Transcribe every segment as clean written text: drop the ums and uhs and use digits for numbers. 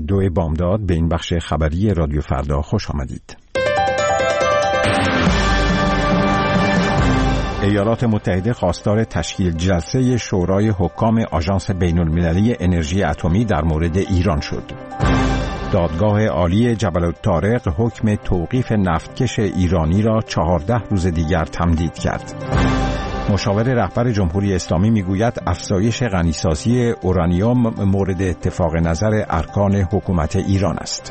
2 بامداد به این بخش خبری رادیو فردا خوش آمدید. ایالات متحده خواستار تشکیل جلسه شورای حکام آژانس بین‌المللی انرژی اتمی در مورد ایران شد. دادگاه عالی جبل الطارق حکم توقیف نفتکش ایرانی را 14 روز دیگر تمدید کرد. مشاور رهبر جمهوری اسلامی میگوید افزایش غنیسازی اورانیوم مورد اتفاق نظر ارکان حکومت ایران است.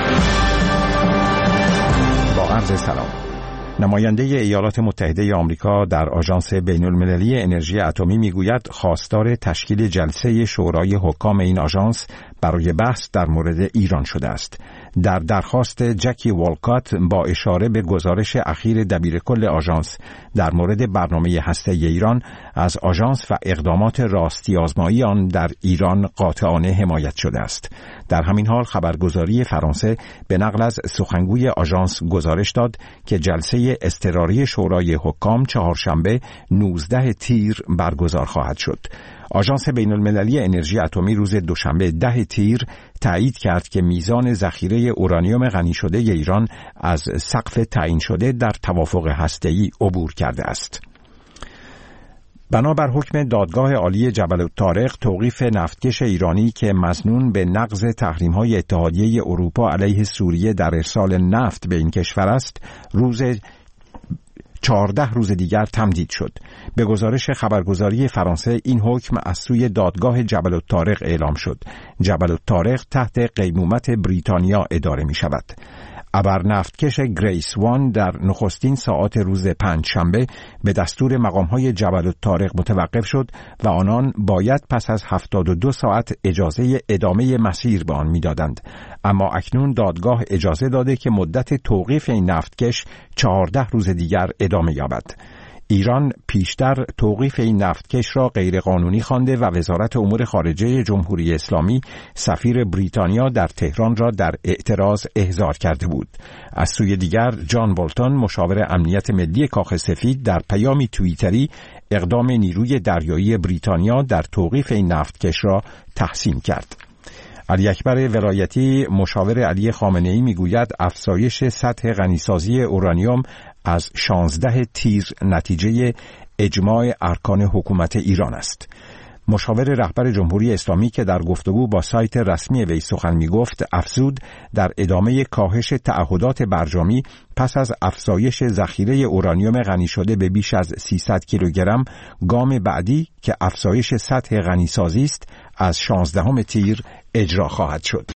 با عرض سلام. نماینده ایالات متحده آمریکا در آژانس بین‌المللی انرژی اتمی میگوید خواستار تشکیل جلسه شورای حکام این آژانس برای بحث در مورد ایران شده است. در درخواست جکی والکات با اشاره به گزارش اخیر دبیرکل آژانس در مورد برنامه هسته‌ای ایران از آژانس و اقدامات راستی آزمایی آن در ایران قاطعانه حمایت شده است. در همین حال خبرگزاری فرانسه به نقل از سخنگوی آژانس گزارش داد که جلسه اضطراری شورای حکام چهارشنبه 19 تیر برگزار خواهد شد. آژانس بین‌المللی انرژی اتمی روز دوشنبه 10 تیر تایید کرد که میزان ذخیره اورانیوم غنی شده ایران از سقف تعیین شده در توافق هسته‌ای عبور کرده است. بنابر حکم دادگاه عالی جبل الطارق توقیف نفتکش ایرانی که مظنون به نقض تحریم‌های اتحادیه اروپا علیه سوریه در ارسال نفت به این کشور است 14 روز دیگر تمدید شد. به گزارش خبرگزاری فرانسه این حکم از سوی دادگاه جبل الطارق اعلام شد. جبل الطارق تحت قیمومت بریتانیا اداره می شود. ابر نفتکش گریس وان در نخستین ساعات روز پنجشنبه به دستور مقام‌های جبل الطارق متوقف شد و آنان باید پس از 72 ساعت اجازه ادامه مسیر به آن می‌دادند. اما اکنون دادگاه اجازه داده که مدت توقیف این نفتکش 14 روز دیگر ادامه یابد. ایران پیشتر توقیف این نفتکش را غیرقانونی خوانده و وزارت امور خارجه جمهوری اسلامی سفیر بریتانیا در تهران را در اعتراض احضار کرده بود. از سوی دیگر جان بولتون مشاور امنیت ملی کاخ سفید در پیامی توییتری اقدام نیروی دریایی بریتانیا در توقیف این نفتکش را تحسین کرد. علی اکبر ولایتی مشاور علی خامنه‌ای میگوید افزایش سطح غنیسازی اورانیوم از 16 تیر نتیجه اجماع ارکان حکومت ایران است. مشاور رهبر جمهوری اسلامی که در گفتگو با سایت رسمی وی سخن میگفت افزود در ادامه کاهش تعهدات برجامی پس از افزایش ذخیره اورانیوم غنی شده به بیش از 300 کیلوگرم گام بعدی که افزایش سطح غنیسازی است از 16 تیر اجرا خواهد شد.